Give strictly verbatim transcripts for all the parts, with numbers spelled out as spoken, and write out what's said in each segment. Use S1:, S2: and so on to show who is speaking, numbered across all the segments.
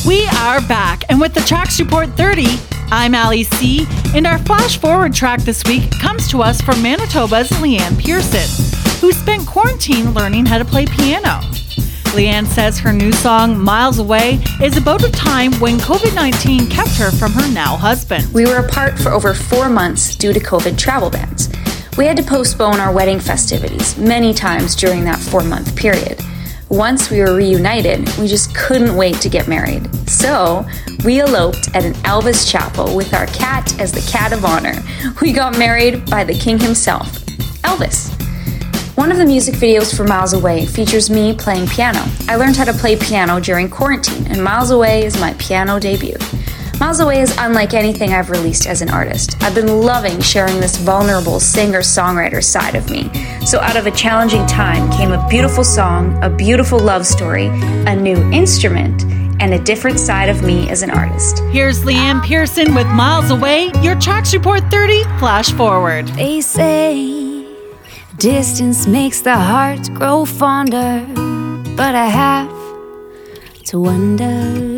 S1: We are back, and with the Tracks Report thirty, I'm Ali C, and our flash forward track this week comes to us from Manitoba's Leanne Pearson, who spent quarantine learning how to play piano. Leanne says her new song, Miles Away, is about a time when covid nineteen kept her from her now husband.
S2: We were apart for over four months due to COVID travel bans. We had to postpone our wedding festivities many times during that four-month period. Once we were reunited, we just couldn't wait to get married. So, we eloped at an Elvis chapel with our cat as the cat of honor. We got married by the king himself, Elvis. One of the music videos for Miles Away features me playing piano. I learned how to play piano during quarantine, and Miles Away is my piano debut. Miles Away is unlike anything I've released as an artist. I've been loving sharing this vulnerable singer-songwriter side of me. So out of a challenging time came a beautiful song, a beautiful love story, a new instrument, and a different side of me as an artist.
S1: Here's Leanne Pearson with Miles Away, your Tracks Report thirty Flash Forward.
S3: They say distance makes the heart grow fonder, but I have to wonder,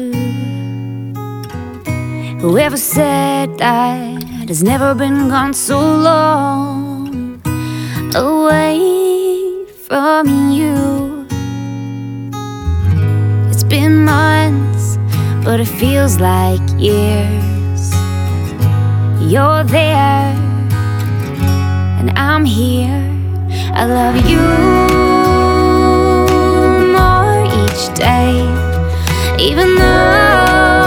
S3: whoever said that has never been gone so long away from you. It's been months, but it feels like years. You're there, and I'm here. I love you more each day, even though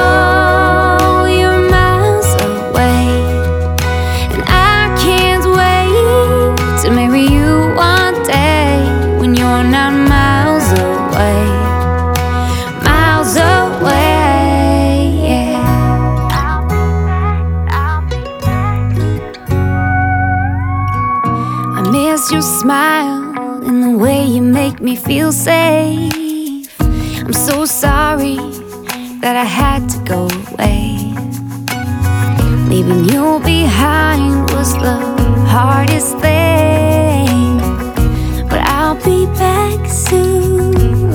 S3: your smile and the way you make me feel safe. I'm so sorry that I had to go away. Leaving you behind was the hardest thing, but I'll be back soon.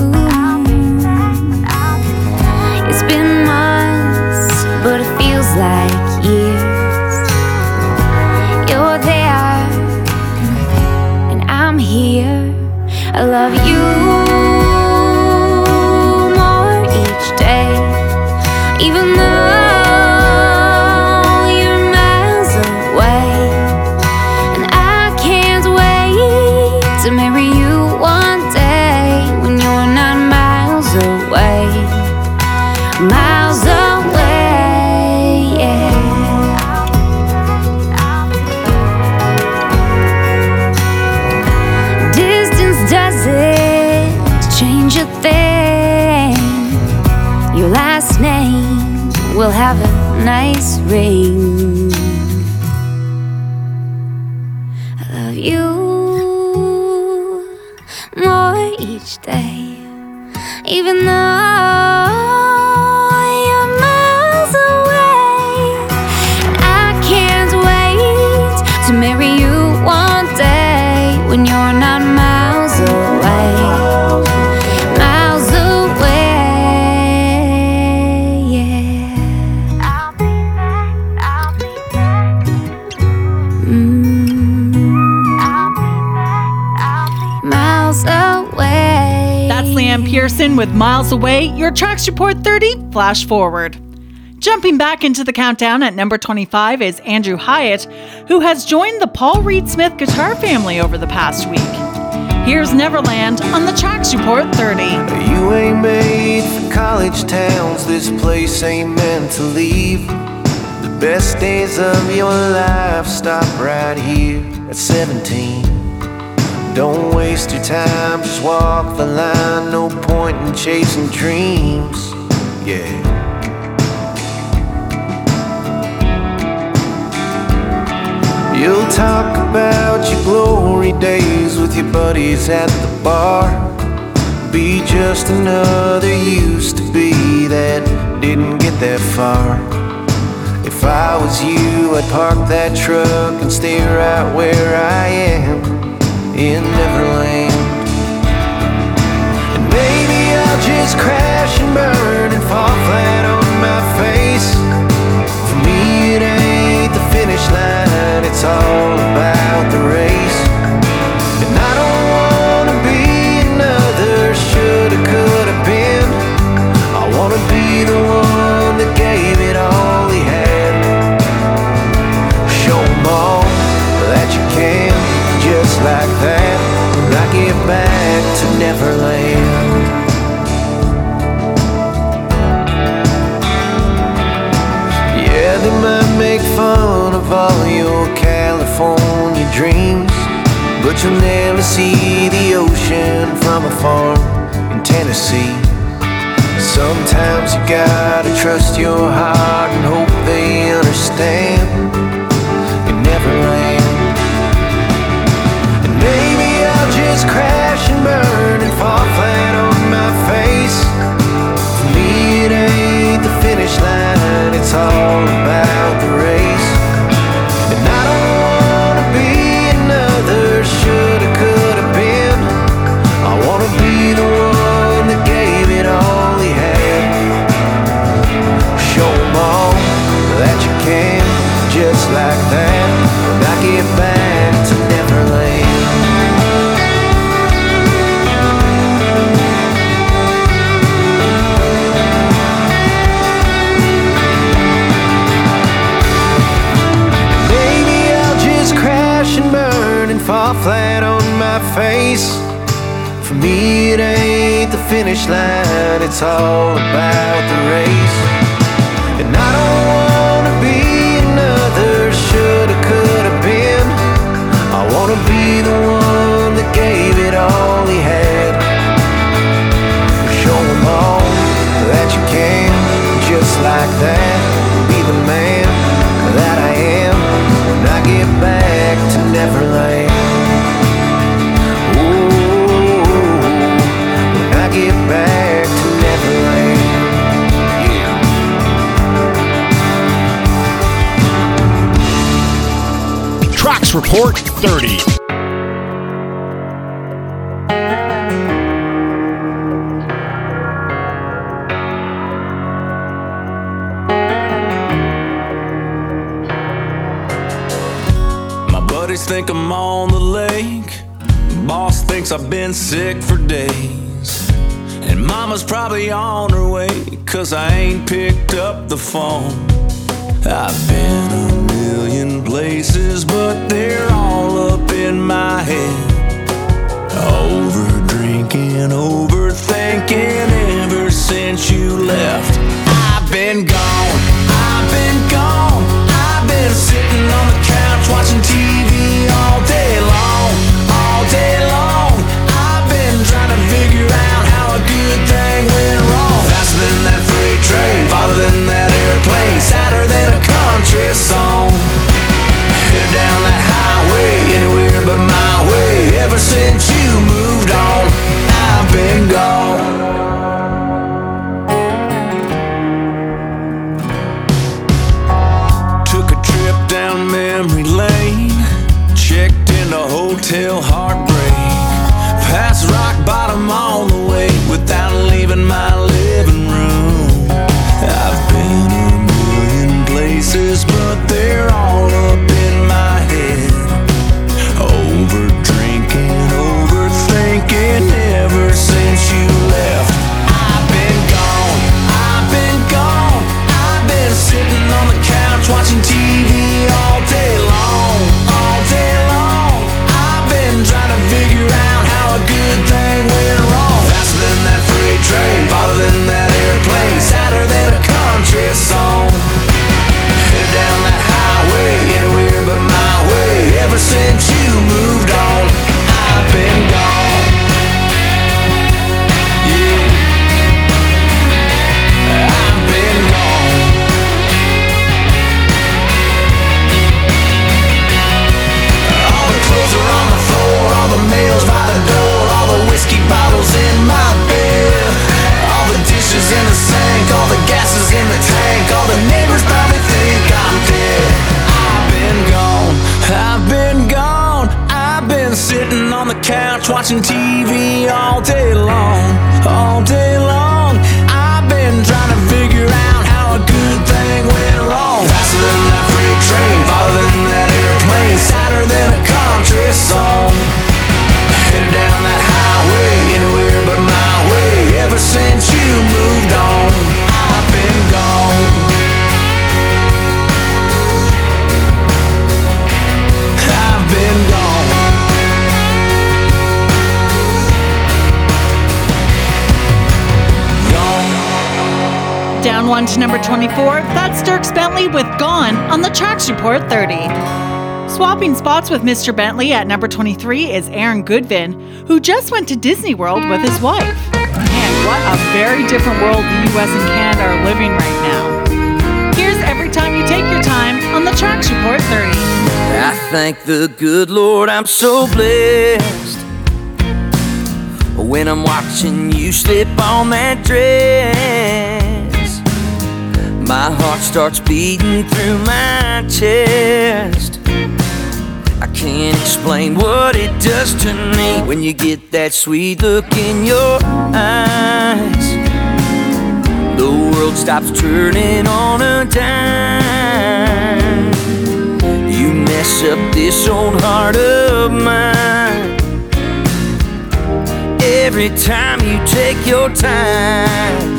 S3: It's been months, but it feels like years. You're there, I'm here. I love you more each day, even though you're miles away. And I can't wait to marry you one day when you're not miles away. Miles away, yeah. Change a thing. Your last name will have a nice ring. I love you more each day, even though you're miles away. And I can't wait to marry you one day when you're not miles away.
S1: Leanne Pearson with Miles Away, your Tracks Report thirty Flash Forward. Jumping back into the countdown at number twenty-five is Andrew Hyatt, who has joined the Paul Reed Smith guitar family over the past week. Here's Neverland on the Tracks Report thirty.
S4: You ain't made for college towns, this place ain't meant to leave. The best days of your life stop right here at seventeen. Don't waste your time, just walk the line. No point in chasing dreams, yeah. You'll talk about your glory days with your buddies at the bar. Be just another used to be that didn't get that far. If I was you, I'd park that truck and stay right where I am, in Neverland. And maybe I'll just crash and burn and fall flat follow your California dreams, but you'll never see the ocean from a farm in Tennessee. Sometimes you gotta trust your heart and hope they understand. It never rains. And maybe I'll just crash and burn and fall flat on my face. For me it ain't the finish line, it's all about the race. And I don't wanna be another shoulda, coulda been. I wanna be the one that gave it all he had. Show 'em all that you can, just like that. When I get back to Neverland. Maybe I'll just crash and burn and fall flat on my face. For me it ain't the finish line, it's all about the race. And I don't wanna be another shoulda, coulda been. I wanna be the one that gave it all he had. Show 'em all that you can, just like that. Be the man that I am when I get back to Neverland. Get back to Neverland. Yeah.
S5: Tracks Report thirty.
S6: My buddies think I'm on the lake. Boss thinks I've been sick for days. And mama's probably on her way, 'cause I ain't picked up the phone. I've been a million places, but they're all up in my head. Over drinking, overthinking ever since you left. I've been gone, I've been gone. I've been sitting on the couch watching T V all day long, all day long. I've been trying to figure out how a good thing went wrong. Faster than that freight train, farther than that airplane, sadder than a country song. Head down that highway, anywhere but my way. Ever since you moved on, I've been gone. Took a trip down memory lane, checked into Hotel Heartbreak, past rock bottom on the way without leaving my living room. I've been a million places, but they're all up in my head. Over drinking, overthinking ever since you left. I've been gone, I've been gone. I've been sitting on the couch watching T V all day long, all day long. I've been trying to figure out how a good thing went wrong. Faster than that freight train, farther than that airplane, sadder than a country song. Head down that highway, anywhere but my way. Ever since you moved on, I've been gone. Yeah, I've been gone. All the clothes are on the floor, all the mail's by the door, all the whiskey bottles in my bed, all the dishes in the sink, all the gases in the tank, all the neighbors probably think I'm dead. I've been gone, I've been gone. I've been sitting on the couch watching T V all day long, all day long. I've been trying to figure out how a good thing went wrong. Faster than that freight train, farther than that airplane, sadder than a country song. Headed down that highway, anywhere but my way. Ever since you moved on, I've been gone. I've been gone.
S1: Down one to number twenty-four, that's Dierks Bentley with Gone on the Tracks Report thirty. Swapping spots with Mister Bentley at number twenty-three is Aaron Goodvin, who just went to Disney World with his wife. Man, what a very different world the U S and Canada are living right now. Here's Every Time You Take Your Time on the Tracks Report thirty.
S7: I thank the good Lord I'm so blessed when I'm watching you slip on that dress. My heart starts beating through my chest. I can't explain what it does to me when you get that sweet look in your eyes. The world stops turning on a dime. You mess up this old heart of mine. Every time you take your time,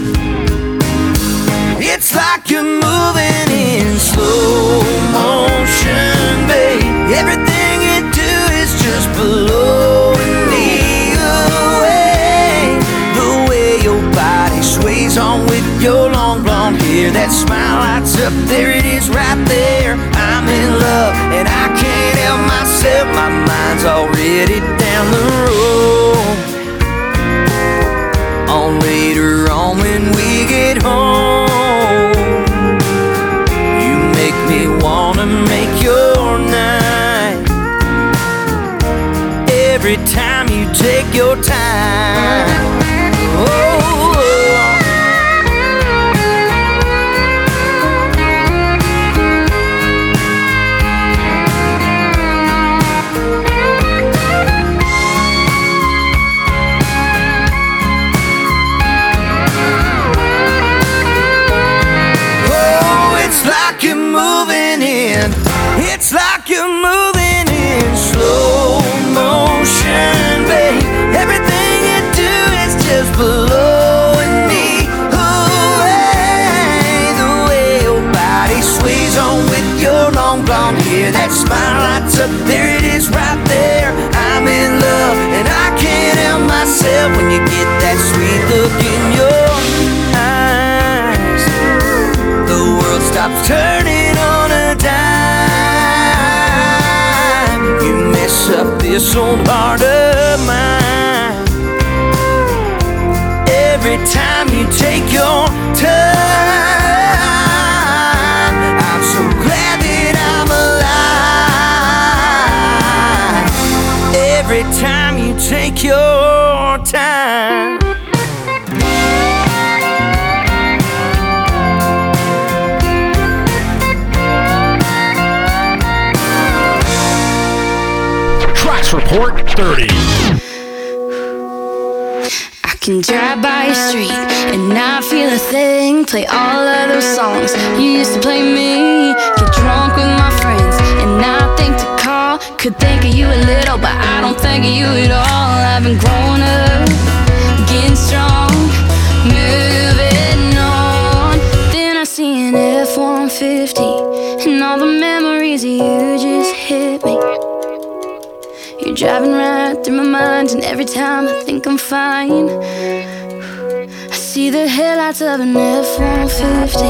S7: it's like you're moving in slow motion, babe. Everything you do is just blowing me away. The way your body sways on with your long blonde hair, that smile lights up, there it is right there. I'm in love and I can't help myself. My mind's already down the road. On later on when we get home, you make me wanna make your night. Every time you take your time. Oh, you're moving in, it's like you're moving in slow motion, babe. Everything you do is just blowing me away. The way your body sways on with your long blonde hair, that smile lights up, there it is right there. I'm in love and I can't help myself when you get that sweet look in your eyes. The world stops turning on a dime. You mess up this old heart of mine. Every time you take your time, I'm so glad that I'm alive. Every time you take your time.
S5: Report thirty.
S3: I can drive by your street and not feel a thing. Play all of those songs you used to play me. Get drunk with my friends and not think to call. Could think of you a little, but I don't think of you at all. I've been growing up, getting strong, moving on. Then I see an F one fifty and all the memories of you just hit me. You're driving right through my mind, and every time I think I'm fine, I see the headlights of an F one fifty.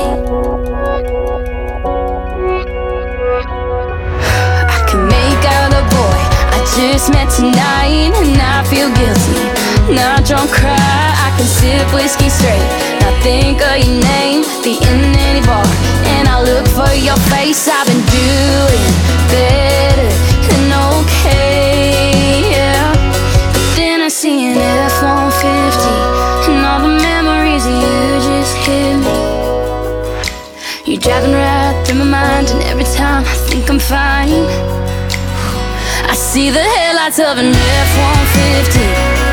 S3: I can make out a boy I just met tonight, and I feel guilty, not drunk, cry. I can sip whiskey straight, not think of your name, be in any bar, and I look for your face. I've been doing better than okay, yeah. But then I see an F one fifty and all the memories of you just hit me. You're driving right through my mind, and every time I think I'm fine, I see the headlights of an F one fifty.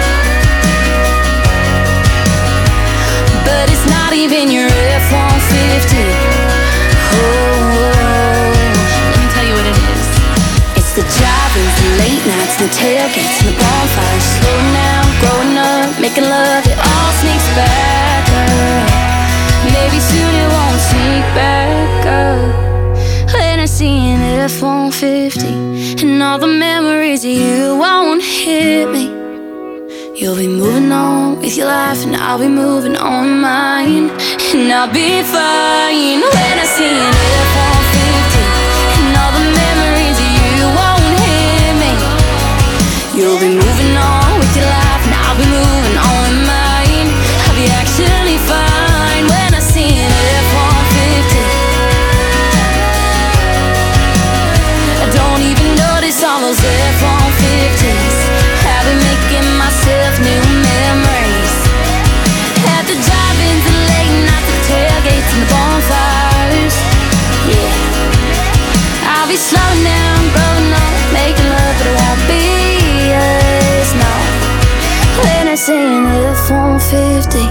S3: But it's not even your F one fifty. Oh, let me tell you what it is. It's the drive-ins, the late nights, the tailgates, and the bonfires. Slowing down, growing up, making love, it all sneaks back up. Maybe soon it won't sneak back up. When I see an F one fifty and all the memories of you won't hit me. You'll be moving on with your life, and I'll be moving on with mine. And I'll be fine when I see an F one fifty and all the memories of you won't hit me. You'll be moving on with your life, and I'll be moving on with mine. I'll be actually fine when I see an F one fifty. I don't even notice all those F one fifties. I've been making myself new memories at the drive-ins, the late nights, the tailgates, and the bonfires. Yeah, I'll be slowing down, rolling up, making love, but it won't be us, no. When I see an F one fifty,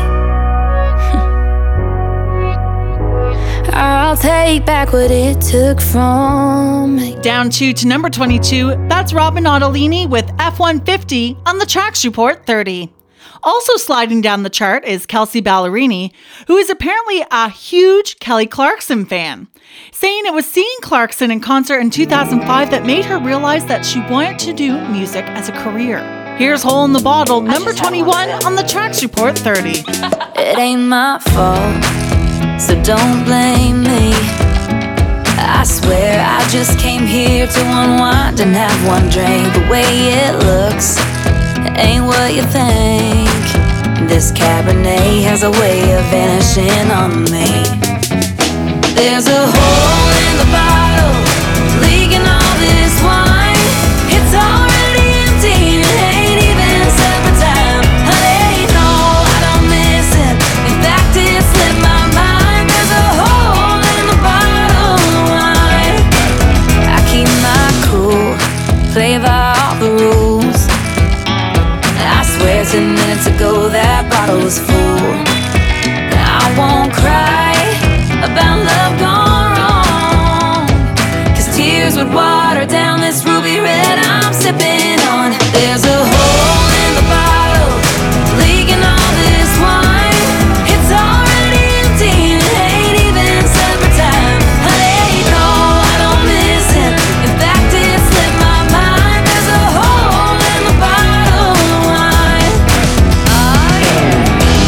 S3: I'll take back what it took from me.
S1: Down two to number twenty-two, that's Robin Ottolini with F one fifty on the Tracks Report thirty. Also sliding down the chart is Kelsea Ballerini, who is apparently a huge Kelly Clarkson fan, saying it was seeing Clarkson in concert in two thousand five that made her realize that she wanted to do music as a career. Here's Hole in the Bottle, number twenty-one on the Tracks Report thirty.
S3: It ain't my fault, so don't blame me. I swear I just came here to unwind and have one drink. The way it looks ain't what you think. This Cabernet has a way of vanishing on me. There's a hole in the bottle, leaking all this wine. It's already empty, it ain't even supper time. Honey, no, I don't miss it. In fact, it slipped my mind. There's a hole in the bottle of wine. I keep my cool, play by all the rules. I swear ten minutes ago that bottle was full. I won't cry about love gone wrong, 'cause tears would water down this ruby red I'm sipping on. There's a hole in the bottle, leaking all this wine. It's already empty, it ain't even supper time. Honey, no, I don't miss it. In fact, it slipped my mind. There's a hole in the bottle of wine. Oh yeah.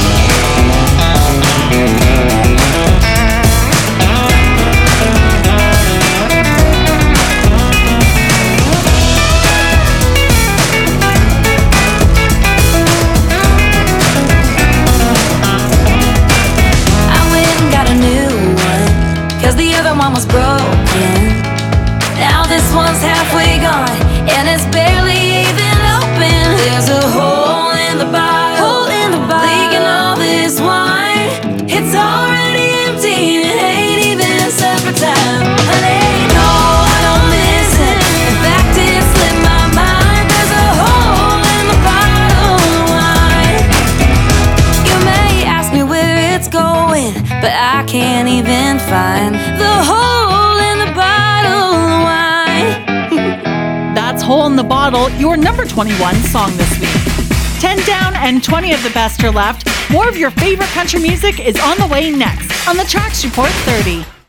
S3: I went and got a new one, 'cause the other one was broken. Now this one's halfway gone, and it's barely even open. There's a hole in the bottle, hole in the bottle, leaking all this wine. It's already empty, it ain't even supper time. Honey, no, I don't miss it. In fact, it slipped my mind. There's a hole in the bottle of wine. You may ask me where it's going, but I can't even find the hole in the bottle of wine.
S1: That's Hole in the Bottle, your number twenty-one song this week. ten down and twenty of the best are left. More of your favorite country music is on the way next on the Tracks Report thirty.